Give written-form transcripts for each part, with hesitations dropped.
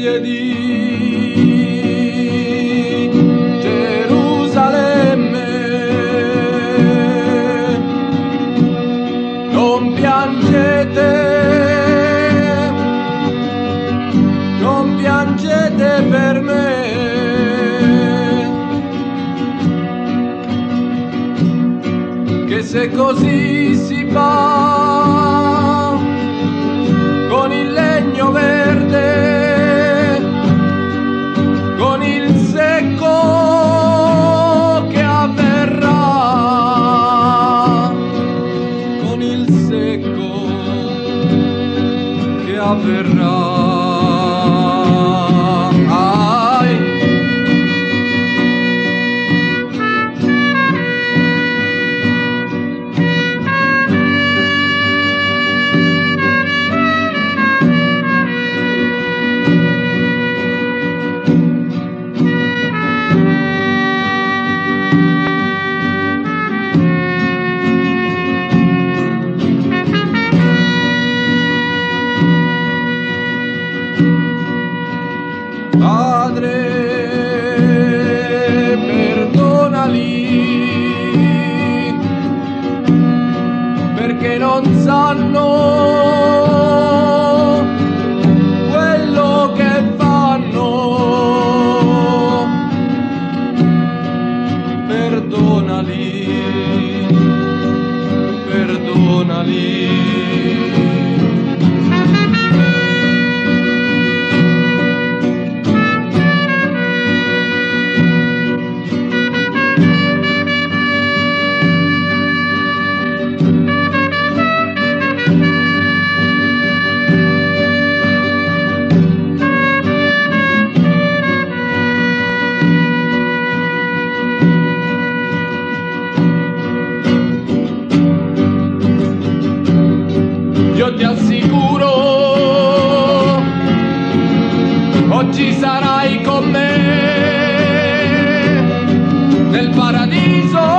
figlie di Gerusalemme, non piangete per me, che se così si fa con il legno verde, con il secco che avverrà, con il secco che avverrà. Padre, perdonali, perché non sanno quello che fanno. Perdonali, perdonali. Io ti assicuro, oggi sarai con me nel paradiso.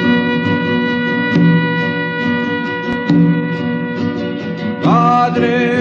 Padre,